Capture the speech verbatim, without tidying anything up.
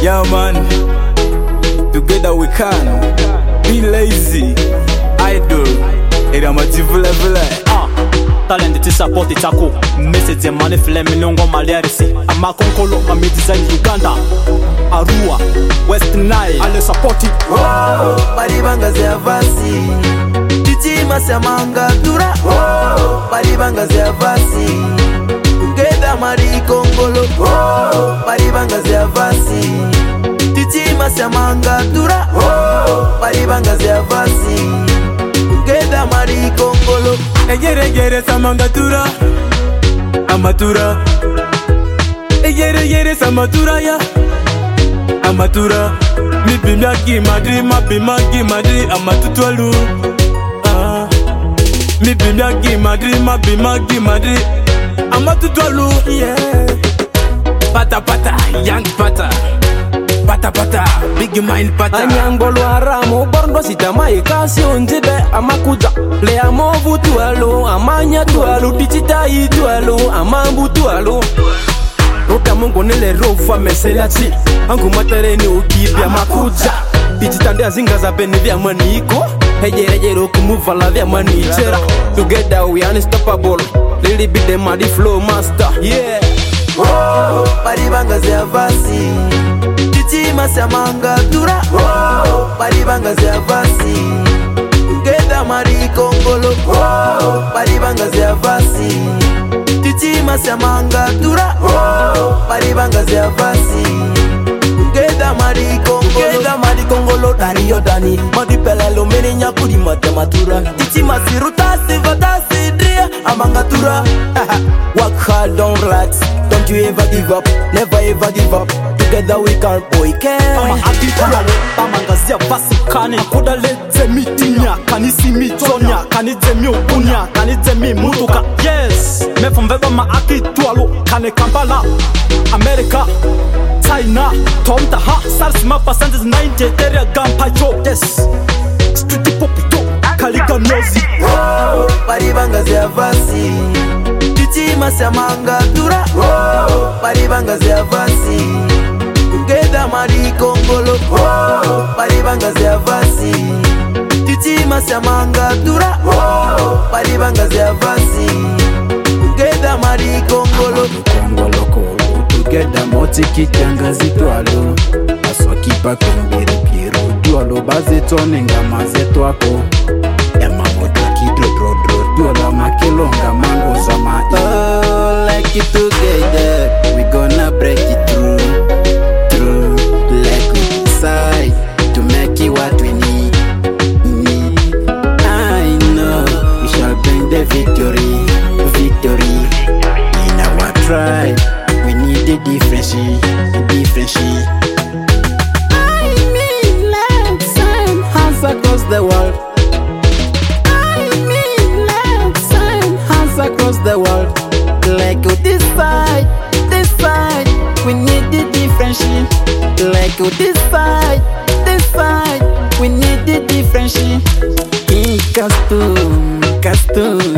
Yeah man, together we can. Be lazy, idol, era mativula vula. Ah, talent ti support itako. Message money flame nongo malerisi. Amakonkolo ami design Uganda, Arua, West Nile. Ale support it. Oh, baribanga za vasi. Titi masamanga dura. Oh, baribanga za vasi. Together mari kongolo. Oh, baribanga za vasi. Titi masamanga dura. Oh, baribanga za vasi. Together mari kongolo. Egere gere samanga dura. Amatura. Egere gere samatura ya. Amatura. Mi bimya ki madri, ma bima ki madri, amatutwalu. Ah. Mi bimya ki madri, ma bima ki madri, amatutwalu. Yeah. Pata pata, young pata. Pata pata, big mind pata. Anyangolo aramu borndo sitama ikasi unzibe amakuja. Le amovu tualu, amanya tualu, dichita itualu, amambu tualu. Roka mungu nile rofa meselati. Angu matareni ukibia makuja. Dichitande azinga za beni vya maniko. Heje heje roku muvala vya manichera. Together we unstoppable. Lily be the muddy flow master. Yeah. Oh, baribanga za vasi. Titi masamanga dura. Oh, baribanga za vasi. Together mari kongolo. Oh, baribanga za vasi. Titi masamanga dura. Oh, baribanga za vasi. Together mari kongolo. Together mari kongolo. Dani yo dani. Madi pelelo mene nyakudi matematura. Titi masiruta sivata sidria. Amangatura. Work hard, don't relax. Don't you ever give up. Never ever give up. Together we can boy can. Ama akitula amangazia basi kani. Akoda lete mitinya kanisi michonya kanite mi okunya kanite mi mutuka. Yes, me from veba ma akitwalo kane Kampala, America, China, Tomta ha sars ma percentage ninety area gampacho. Yes, street popito kaliga nozi. Oh, baribanga za vasi. Titi masamanga dura. Oh, baribanga za vasi. Together mari kongolo. Oh, baribanga za vasi. Titi masamanga dura. Oh, baribanga za vasi. Together mari kongolo. Kongolo kolo, together moti kitangazi twalo. Aswa kipa kumbiri kiro. Dualo baze tone ngama zetu ako. Ema moto kidro dro dro. Dualo makelonga mango zama. Oh, like it together. We gonna break it through. Through. Like we decide to make it what we need. Need. I know we shall bring the victory. Victory. In our tribe, we need the difference. Difference. I mean, let's sign hands across the world. I mean, let's sign hands across the world. Like this side, this side, we need the difference. Like this side, this side, we need the difference. King Caston, Caston.